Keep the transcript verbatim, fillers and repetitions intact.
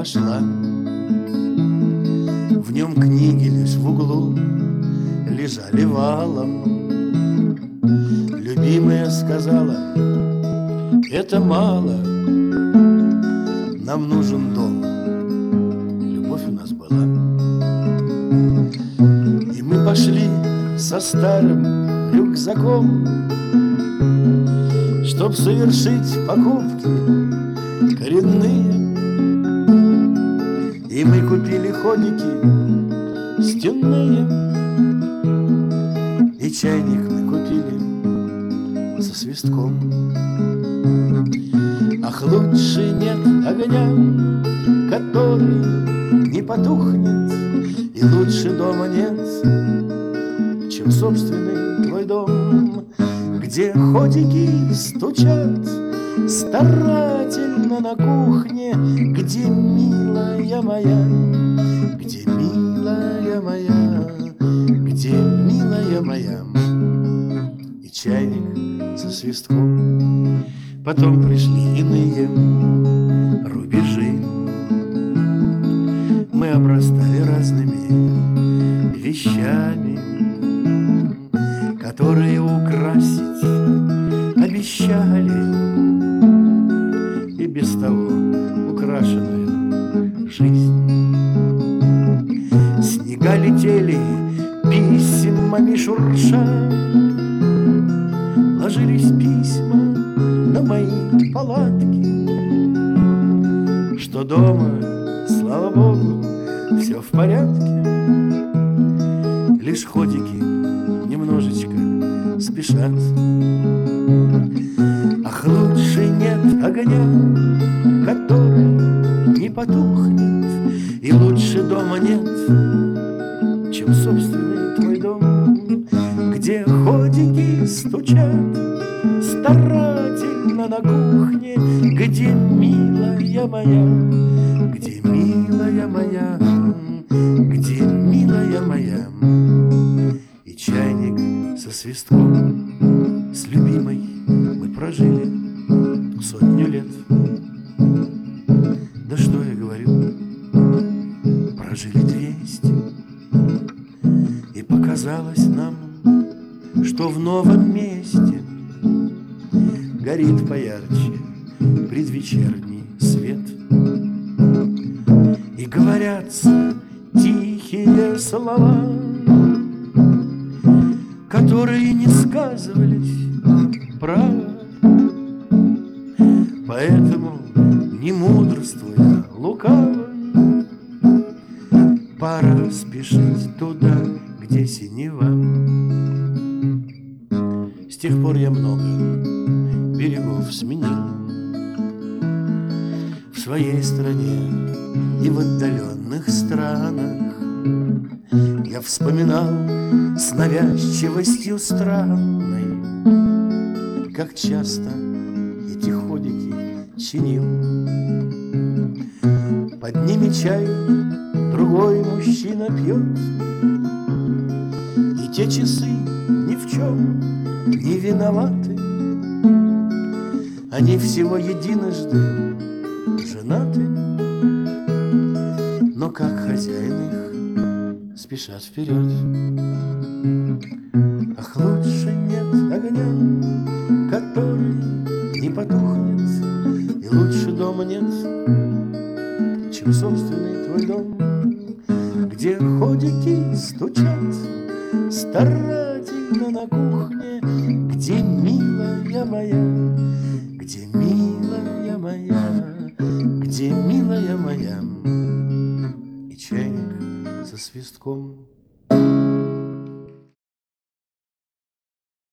вошла. В нем книги лишь в углу лежали валом. Любимая сказала: это мало, нам нужен дом. Любовь у нас была. И мы пошли со старым рюкзаком, чтоб совершить покупки коренные. И мы купили ходики стенные, и чайник мы купили со свистком. Ах, лучше нет огня, который не потухнет, и лучше дома нет, чем собственный твой дом, где ходики стучат старательно на кухне, где милая моя, где милая моя, где милая моя, и чайник со свистком. Потом пришли иные рубежи. Мы обрастали разными вещами, которые украсить обещали и без того украшенную жизнь. Снега летели письмами шурша, ложились письма на мои палатки, что дома, слава богу, все в порядке. Лишь ходики немножечко спешат. Ах, лучше нет огня, который не потухнет, и лучше дома нет, чем собственный твой дом, где ходики стучат старательно на кухне, где милая моя, где милая моя, где милая моя, и чайник со свистком. С любимой мы прожили сотню лет. Да что я говорю, прожили двести. И показалось нам, что в новом месте горит поярче предвечерний свет. И говорятся тихие слова, которые не сказывались, право. Поэтому, не мудрствуя лукаво, пора спешить туда, где синева. С тех пор я много берегов сменил в своей стране и в отдаленных странах. Я вспоминал с навязчивостью странной, как часто эти ходики чинил. Под ними чай другой мужчина пьет, и те часы ни в чем не виноваты. Они всего единожды женаты, но как хозяин их спешат вперед. Ах, лучше нет огня, который не потухнет, и лучше дома нет, чем собственный твой дом, где ходики стучат старательно на кухне, где милая моя, где милая моя, где милая моя, и чайник со свистком.